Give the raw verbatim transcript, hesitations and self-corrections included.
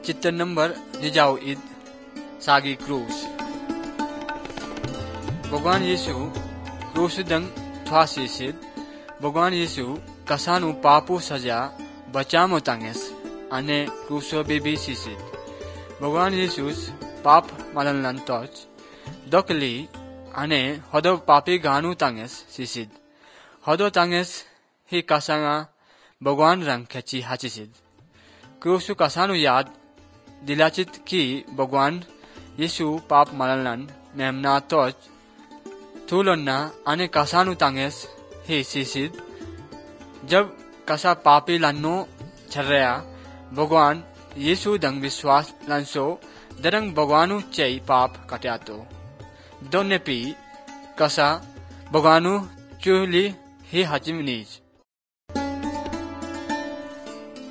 चित्र नंबर निजाओ ईद सागी क्रूस भगवान यीशु क्रूस दंग थ्वासिसिद भगवान यीशु कसानु पापु सजा बचामो तांगेस अने क्रूसो बेबी सिसिद भगवान यीशुस पाप मलनलन तोच दोकली अने हदो पापी गानु तांगेस सिसिद हदो तांगेस ही कसांगा भगवान रंग खेची हाचिसिद क्रूसु कसानु याद दिलाचित की भगवान यीशु पाप मलनलन मेमना तोच थूलन्ना अने कसानु तांगेस ही सिसिद जब कसा पापी लन्नो छर्रया भगवान यीशु दंग विश्वास लंसो दरंग भगवानु चई पाप कट्यातो दोने पी कसा भगवानु चुहली ही हजिम नीज